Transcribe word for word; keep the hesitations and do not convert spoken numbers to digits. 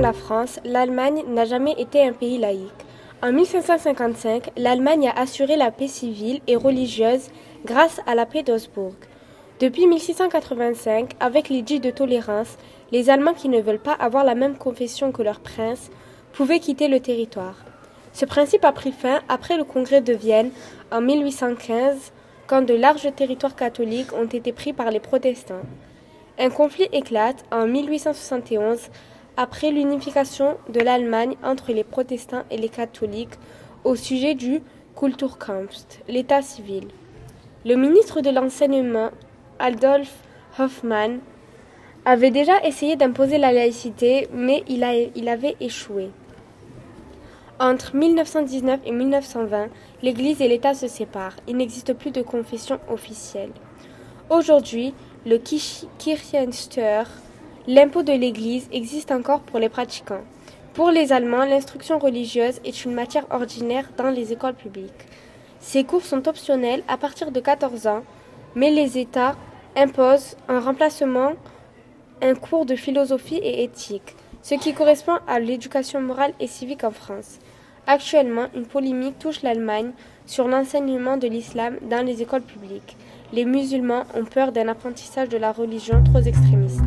la France, l'Allemagne n'a jamais été un pays laïque. En mille cinq cent cinquante-cinq, l'Allemagne a assuré la paix civile et religieuse grâce à la paix d'Augsbourg. Depuis mille six cent quatre-vingt-cinq, avec l'édit de tolérance, les Allemands qui ne veulent pas avoir la même confession que leur prince pouvaient quitter le territoire. Ce principe a pris fin après le congrès de Vienne en mille huit cent quinze, quand de larges territoires catholiques ont été pris par les protestants. Un conflit éclate en mille huit cent soixante et onze après l'unification de l'Allemagne entre les protestants et les catholiques au sujet du Kulturkampf, l'état civil. Le ministre de l'Enseignement, Adolf Hoffmann, avait déjà essayé d'imposer la laïcité, mais il, a, il avait échoué. Entre mille neuf cent dix-neuf et mille neuf cent vingt, l'Église et l'État se séparent. Il n'existe plus de confession officielle. Aujourd'hui, le Kirchensteuer, l'impôt de l'Église, existe encore pour les pratiquants. Pour les Allemands, l'instruction religieuse est une matière ordinaire dans les écoles publiques. Ces cours sont optionnels à partir de quatorze ans, mais les États imposent en remplacement un cours de philosophie et éthique, ce qui correspond à l'éducation morale et civique en France. Actuellement, une polémique touche l'Allemagne sur l'enseignement de l'islam dans les écoles publiques. Les musulmans ont peur d'un apprentissage de la religion trop extrémiste.